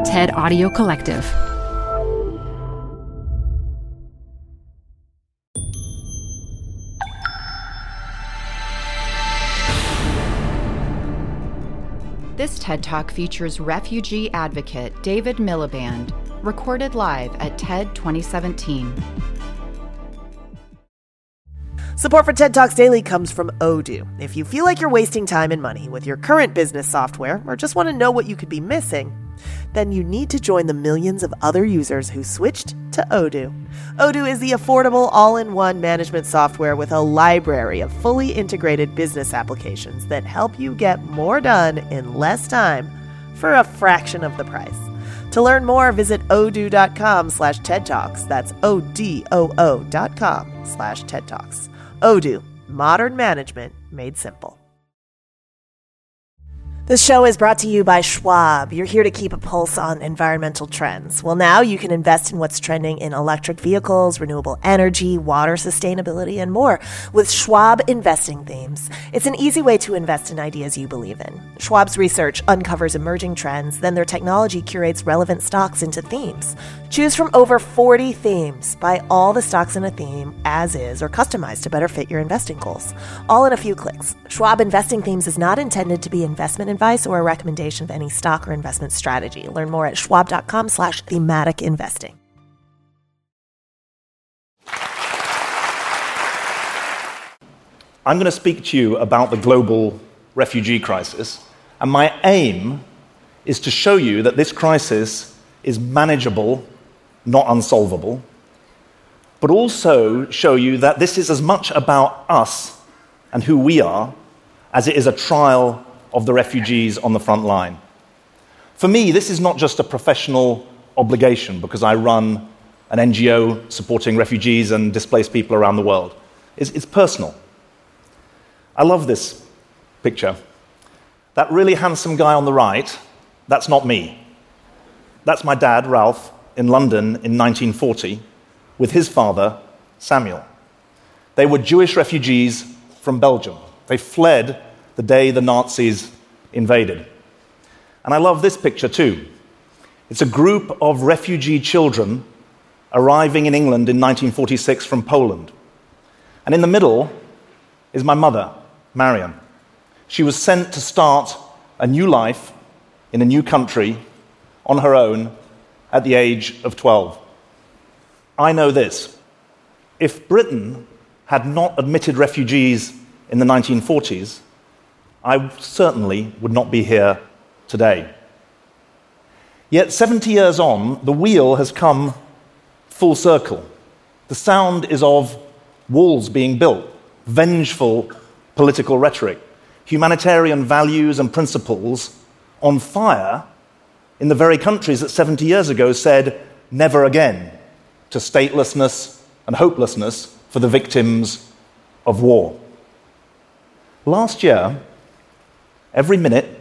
TED Audio Collective. This TED Talk features refugee advocate David Miliband, recorded live at TED 2017. Support for TED Talks Daily comes from Odoo. If you feel like you're wasting time and money with your current business software, or just want to know what you could be missing, then you need to join the millions of other users who switched to Odoo. Odoo is the affordable all-in-one management software with a library of fully integrated business applications that help you get more done in less time for a fraction of the price. To learn more, visit odoo.com/TED Talks. That's odoo.com/TED Talks. Odoo, modern management made simple. This show is brought to you by Schwab. You're here to keep a pulse on environmental trends. Well, now you can invest in what's trending in electric vehicles, renewable energy, water sustainability, and more with Schwab Investing Themes. It's an easy way to invest in ideas you believe in. Schwab's research uncovers emerging trends, then their technology curates relevant stocks into themes. Choose from over 40 themes. Buy all the stocks in a theme as is or customized to better fit your investing goals. All in a few clicks. Schwab Investing Themes is not intended to be investment advice or a recommendation of any stock or investment strategy. Learn more at schwab.com/thematic investing. I'm going to speak to you about the global refugee crisis, and my aim is to show you that this crisis is manageable, not unsolvable, but also show you that this is as much about us and who we are as it is a trial of the refugees on the front line. For me, this is not just a professional obligation because I run an NGO supporting refugees and displaced people around the world. It's personal. I love this picture. That really handsome guy on the right, that's not me. That's my dad, Ralph, in London in 1940 with his father, Samuel. They were Jewish refugees from Belgium. They fled the day the Nazis invaded. And I love this picture too. It's a group of refugee children arriving in England in 1946 from Poland. And in the middle is my mother, Marion. She was sent to start a new life in a new country on her own at the age of 12. I know this. If Britain had not admitted refugees in the 1940s, I certainly would not be here today. Yet 70 years on, the wheel has come full circle. The sound is of walls being built, vengeful political rhetoric, humanitarian values and principles on fire in the very countries that 70 years ago said never again to statelessness and hopelessness for the victims of war. Last year, every minute,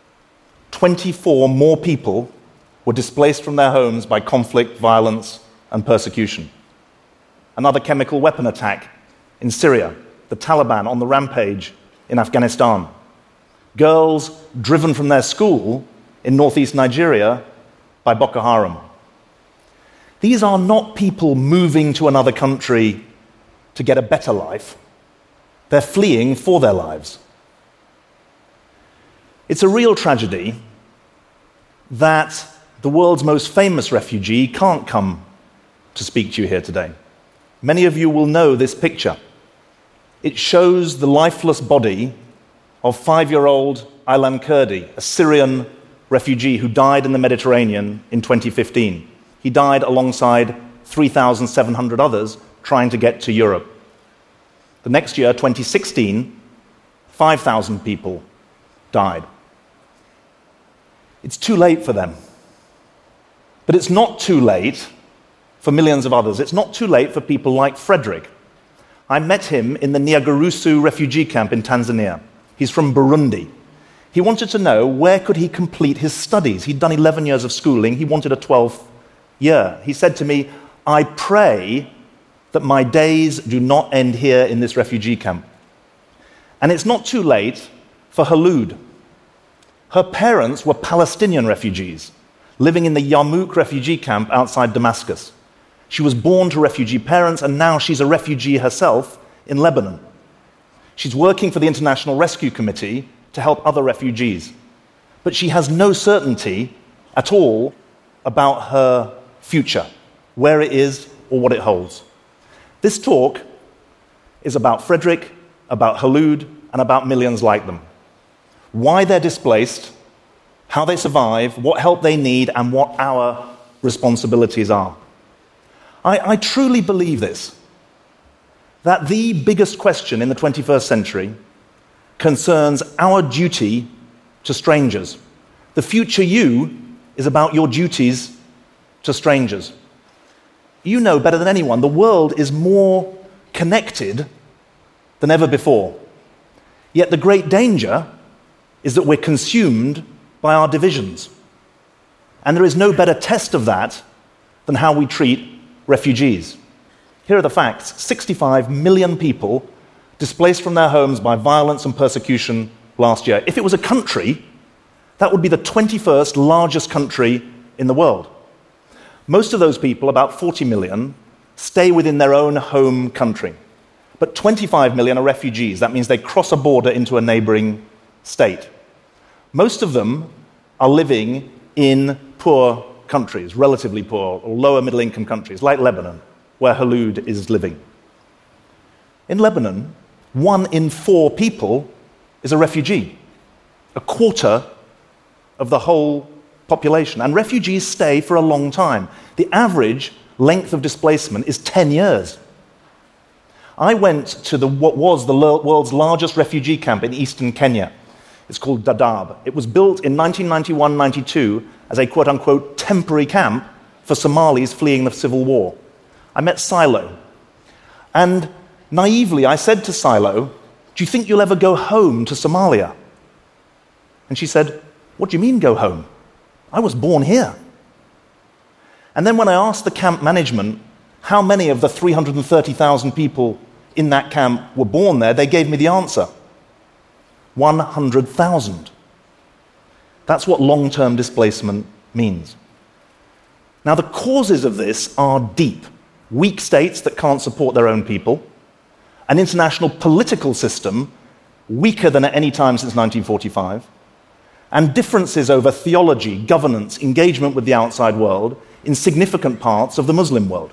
24 more people were displaced from their homes by conflict, violence, and persecution. Another chemical weapon attack in Syria, the Taliban on the rampage in Afghanistan. Girls driven from their school in northeast Nigeria by Boko Haram. These are not people moving to another country to get a better life. They're fleeing for their lives. It's a real tragedy that the world's most famous refugee can't come to speak to you here today. Many of you will know this picture. It shows the lifeless body of 5-year-old Aylan Kurdi, a Syrian refugee who died in the Mediterranean in 2015. He died alongside 3,700 others trying to get to Europe. The next year, 2016, 5,000 people died. It's too late for them. But it's not too late for millions of others. It's not too late for people like Frederick. I met him in the Nyarugusu refugee camp in Tanzania. He's from Burundi. He wanted to know where could he complete his studies. He'd done 11 years of schooling. He wanted a 12th year. He said to me, I pray that my days do not end here in this refugee camp. And it's not too late for Khulud. Her parents were Palestinian refugees living in the Yarmouk refugee camp outside Damascus. She was born to refugee parents, and now she's a refugee herself in Lebanon. She's working for the International Rescue Committee to help other refugees. But she has no certainty at all about her future, where it is or what it holds. This talk is about Frederick, about Khulud, and about millions like them. Why they're displaced, how they survive, what help they need, and what our responsibilities are. I truly believe this, that the biggest question in the 21st century concerns our duty to strangers. The future you is about your duties to strangers. You know better than anyone, the world is more connected than ever before. Yet the great danger is that we're consumed by our divisions. And there is no better test of that than how we treat refugees. Here are the facts. 65 million people displaced from their homes by violence and persecution last year. If it was a country, that would be the 21st largest country in the world. Most of those people, about 40 million, stay within their own home country. But 25 million are refugees. That means they cross a border into a neighboring state. Most of them are living in poor countries, relatively poor, or lower middle-income countries, like Lebanon, where Khulud is living. In Lebanon, 1 in 4 people is a refugee, a quarter of the whole population. And refugees stay for a long time. The average length of displacement is 10 years. I went to what was the world's largest refugee camp in eastern Kenya. It's called Dadaab. It was built in 1991-92 as a quote-unquote temporary camp for Somalis fleeing the civil war. I met Silo. And naively, I said to Silo, "Do you think you'll ever go home to Somalia?" And she said, "What do you mean go home? I was born here." And then when I asked the camp management how many of the 330,000 people in that camp were born there, they gave me the answer. 100,000. That's what long-term displacement means. Now, the causes of this are deep. Weak states that can't support their own people, an international political system weaker than at any time since 1945, and differences over theology, governance, engagement with the outside world in significant parts of the Muslim world.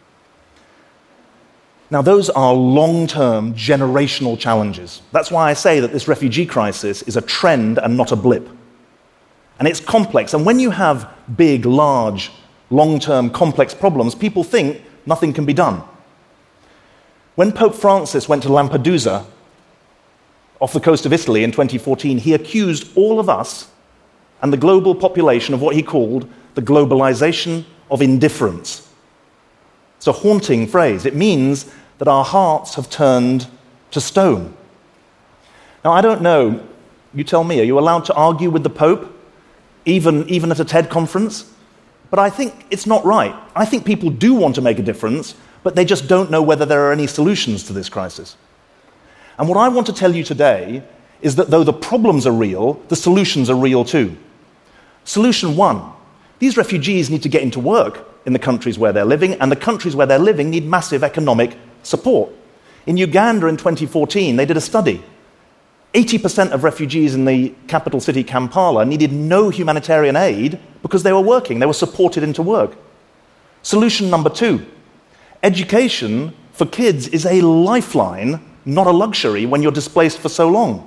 Now, those are long-term, generational challenges. That's why I say that this refugee crisis is a trend and not a blip. And it's complex. And when you have big, large, long-term, complex problems, people think nothing can be done. When Pope Francis went to Lampedusa, off the coast of Italy in 2014, he accused all of us and the global population of what he called the globalization of indifference. It's a haunting phrase. It means that our hearts have turned to stone. Now, I don't know, you tell me, are you allowed to argue with the Pope, even at a TED conference? But I think it's not right. I think people do want to make a difference, but they just don't know whether there are any solutions to this crisis. And what I want to tell you today is that though the problems are real, the solutions are real too. Solution 1, these refugees need to get into work in the countries where they're living, and the countries where they're living need massive economic support. In Uganda in 2014, they did a study. 80% of refugees in the capital city, Kampala, needed no humanitarian aid because they were working. They were supported into work. Solution number 2, education for kids is a lifeline, not a luxury, when you're displaced for so long.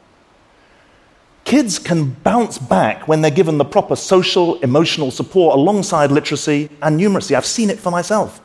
Kids can bounce back when they're given the proper social, emotional support alongside literacy and numeracy. I've seen it for myself.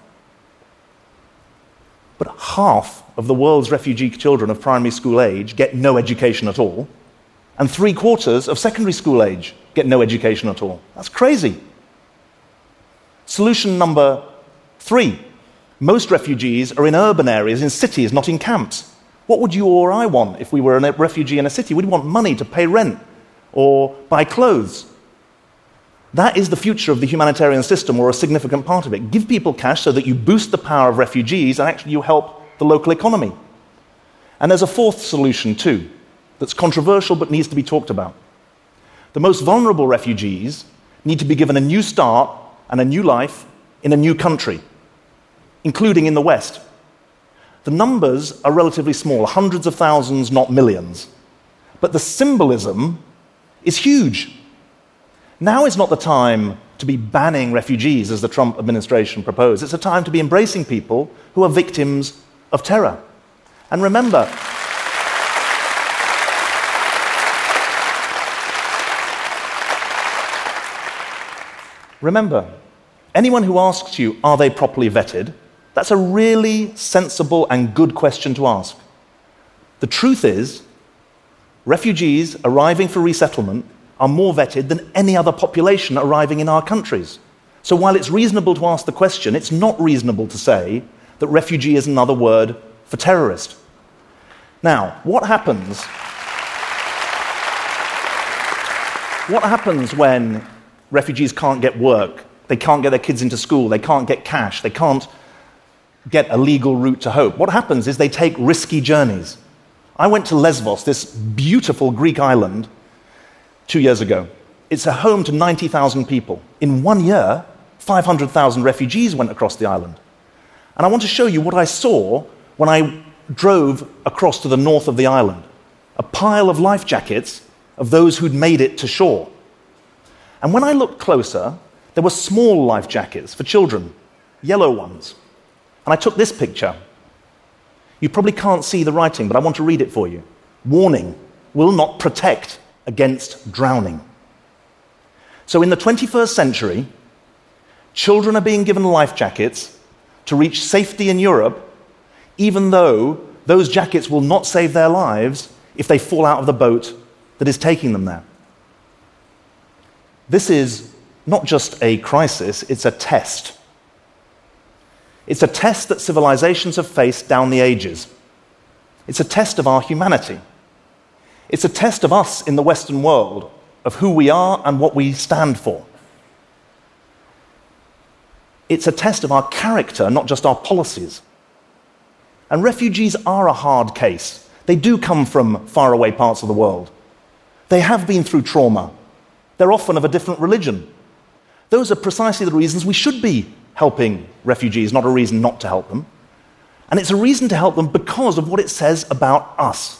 But half of the world's refugee children of primary school age get no education at all, and 3/4 of secondary school age get no education at all. That's crazy. Solution number 3, most refugees are in urban areas, in cities, not in camps. What would you or I want if we were a refugee in a city? We'd want money to pay rent or buy clothes. That is the future of the humanitarian system, or a significant part of it. Give people cash so that you boost the power of refugees and actually you help the local economy. And there's a 4th solution too, that's controversial but needs to be talked about. The most vulnerable refugees need to be given a new start and a new life in a new country, including in the West. The numbers are relatively small, hundreds of thousands, not millions. But the symbolism is huge. Now is not the time to be banning refugees, as the Trump administration proposed. It's a time to be embracing people who are victims of terror. And remember, anyone who asks you, are they properly vetted, that's a really sensible and good question to ask. The truth is, refugees arriving for resettlement are more vetted than any other population arriving in our countries. So while it's reasonable to ask the question, it's not reasonable to say that refugee is another word for terrorist. Now, what happens when refugees can't get work, they can't get their kids into school, they can't get cash, they can't get a legal route to hope? What happens is they take risky journeys. I went to Lesbos, this beautiful Greek island, 2 years ago. It's a home to 90,000 people. In 1 year, 500,000 refugees went across the island. And I want to show you what I saw when I drove across to the north of the island. A pile of life jackets of those who'd made it to shore. And when I looked closer, there were small life jackets for children, yellow ones. And I took this picture. You probably can't see the writing, but I want to read it for you. Warning, will not protect against drowning. So in the 21st century, children are being given life jackets to reach safety in Europe, even though those jackets will not save their lives if they fall out of the boat that is taking them there. This is not just a crisis, it's a test. It's a test that civilizations have faced down the ages. It's a test of our humanity. It's a test of us in the Western world, of who we are and what we stand for. It's a test of our character, not just our policies. And refugees are a hard case. They do come from faraway parts of the world. They have been through trauma. They're often of a different religion. Those are precisely the reasons we should be helping refugees, not a reason not to help them. And it's a reason to help them because of what it says about us.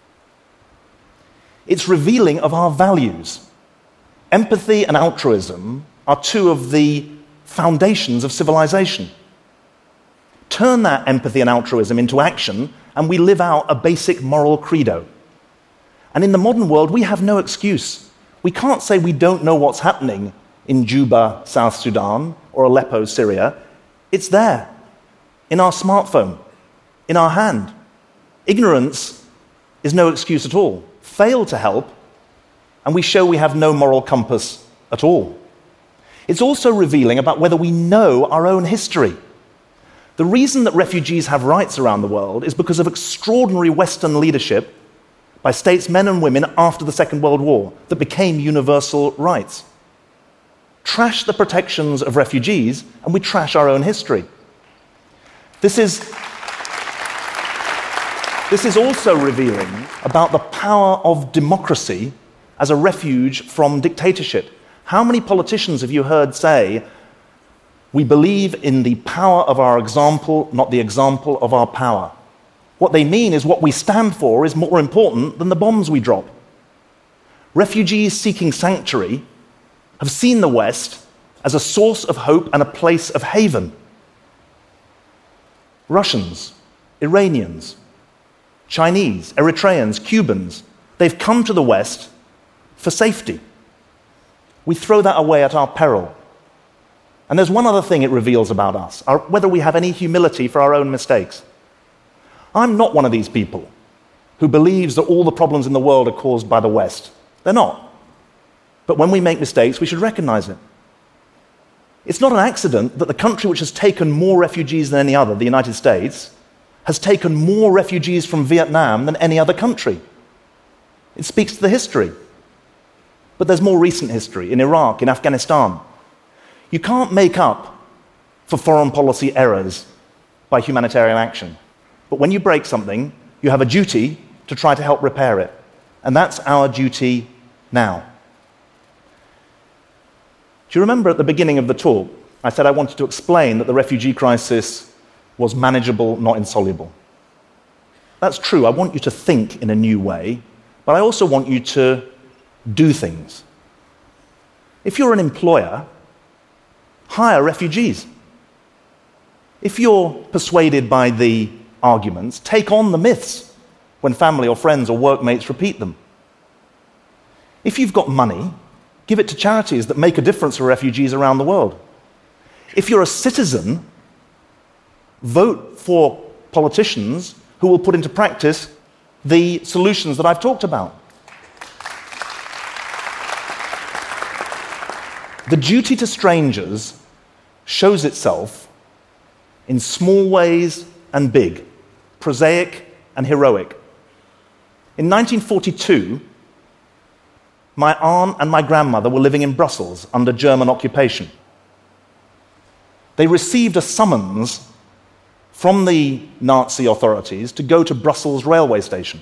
It's revealing of our values. Empathy and altruism are two of the foundations of civilization. Turn that empathy and altruism into action, and we live out a basic moral credo. And in the modern world, we have no excuse. We can't say we don't know what's happening in Juba, South Sudan, or Aleppo, Syria. It's there, in our smartphone, in our hand. Ignorance is no excuse at all. Fail to help, and we show we have no moral compass at all. It's also revealing about whether we know our own history. The reason that refugees have rights around the world is because of extraordinary Western leadership by statesmen and women after the Second World War that became universal rights. Trash the protections of refugees, and we trash our own history. This is also revealing about the power of democracy as a refuge from dictatorship. How many politicians have you heard say, we believe in the power of our example, not the example of our power? What they mean is what we stand for is more important than the bombs we drop. Refugees seeking sanctuary have seen the West as a source of hope and a place of haven. Russians, Iranians, Chinese, Eritreans, Cubans, they've come to the West for safety. We throw that away at our peril. And there's one other thing it reveals about us, whether we have any humility for our own mistakes. I'm not one of these people who believes that all the problems in the world are caused by the West. They're not. But when we make mistakes, we should recognize it. It's not an accident that the country which has taken more refugees than any other, the United States, has taken more refugees from Vietnam than any other country. It speaks to the history. But there's more recent history in Iraq, in Afghanistan. You can't make up for foreign policy errors by humanitarian action. But when you break something, you have a duty to try to help repair it. And that's our duty now. Do you remember at the beginning of the talk, I said I wanted to explain that the refugee crisis was manageable, not insoluble? That's true. I want you to think in a new way, but I also want you to do things. If you're an employer, hire refugees. If you're persuaded by the arguments, take on the myths when family or friends or workmates repeat them. If you've got money, give it to charities that make a difference for refugees around the world. If you're a citizen, vote for politicians who will put into practice the solutions that I've talked about. The duty to strangers shows itself in small ways and big, prosaic and heroic. In 1942, my aunt and my grandmother were living in Brussels under German occupation. They received a summons from the Nazi authorities to go to Brussels railway station.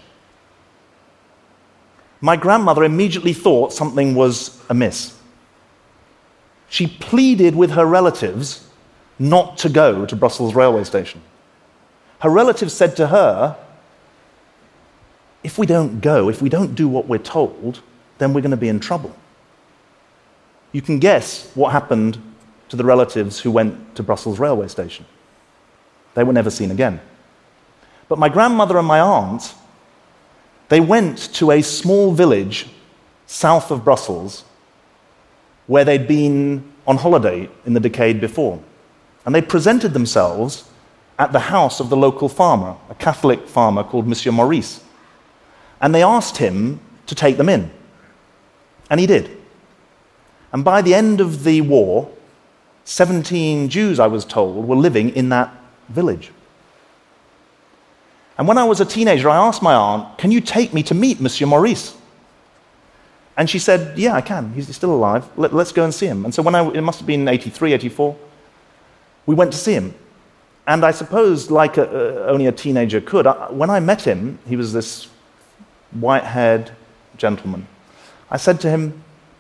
My grandmother immediately thought something was amiss. She pleaded with her relatives not to go to Brussels railway station. Her relatives said to her, if we don't go, if we don't do what we're told, then we're going to be in trouble. You can guess what happened to the relatives who went to Brussels railway station. They were never seen again. But my grandmother and my aunt, they went to a small village south of Brussels where they'd been on holiday in the decade before. And they presented themselves at the house of the local farmer, a Catholic farmer called Monsieur Maurice. And they asked him to take them in. And he did. And by the end of the war, 17 Jews, I was told, were living in that village. And when I was a teenager, I asked my aunt, can you take me to meet Monsieur Maurice? And she said, yeah, I can. He's still alive. Let's go and see him. And so it must have been 83, 84, we went to see him. And I suppose, like only a teenager could, when I met him, he was this white-haired gentleman. I said to him,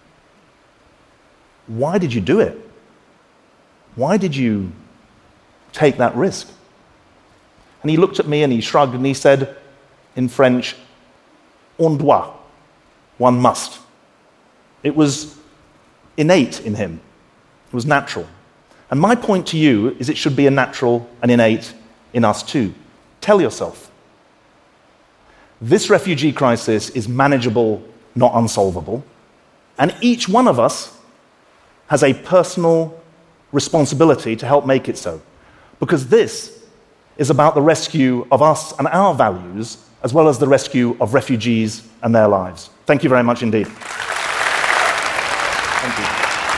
why did you do it? Why did you take that risk? And he looked at me and he shrugged and he said in French, on doit, one must. It was innate in him. It was natural. And my point to you is it should be a natural and innate in us too. Tell yourself, this refugee crisis is manageable, not unsolvable, and each one of us has a personal responsibility to help make it so. Because this is about the rescue of us and our values, as well as the rescue of refugees and their lives. Thank you very much indeed. Thank you.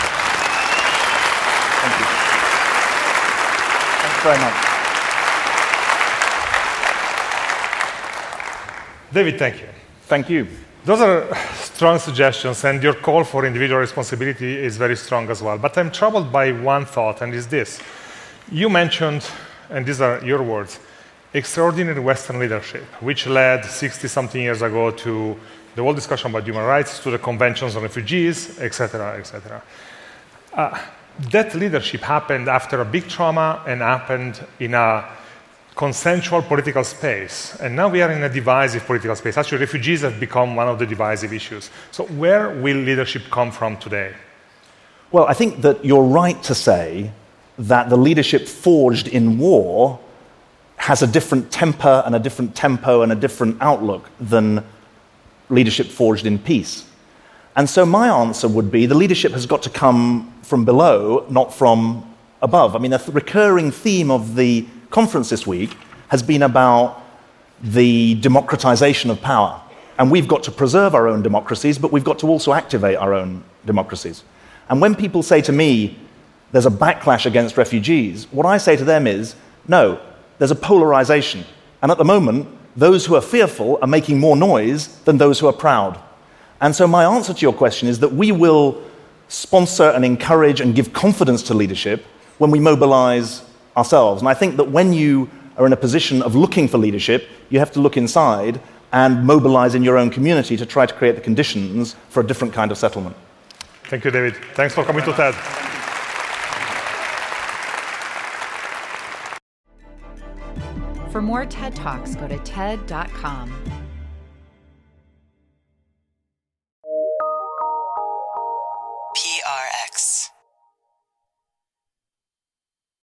Thank you. Thanks very much. David, thank you. Thank you. Those are strong suggestions, and your call for individual responsibility is very strong as well. But I'm troubled by one thought, and it's this. You mentioned, and these are your words, extraordinary Western leadership, which led 60-something years ago to the whole discussion about human rights, to the conventions on refugees, etc., etc. That leadership happened after a big trauma and happened in a consensual political space. And now we are in a divisive political space. Actually, refugees have become one of the divisive issues. So where will leadership come from today? Well, I think that you're right to say that the leadership forged in war has a different temper and a different tempo and a different outlook than leadership forged in peace. And so my answer would be the leadership has got to come from below, not from above. I mean, a recurring theme of the conference this week has been about the democratization of power. And we've got to preserve our own democracies, but we've got to also activate our own democracies. And when people say to me, there's a backlash against refugees, what I say to them is, no, there's a polarization. And at the moment, those who are fearful are making more noise than those who are proud. And so my answer to your question is that we will sponsor and encourage and give confidence to leadership when we mobilize ourselves. And I think that when you are in a position of looking for leadership, you have to look inside and mobilize in your own community to try to create the conditions for a different kind of settlement. Thank you, David. Thanks for coming to TED. For more TED Talks, go to TED.com. PRX.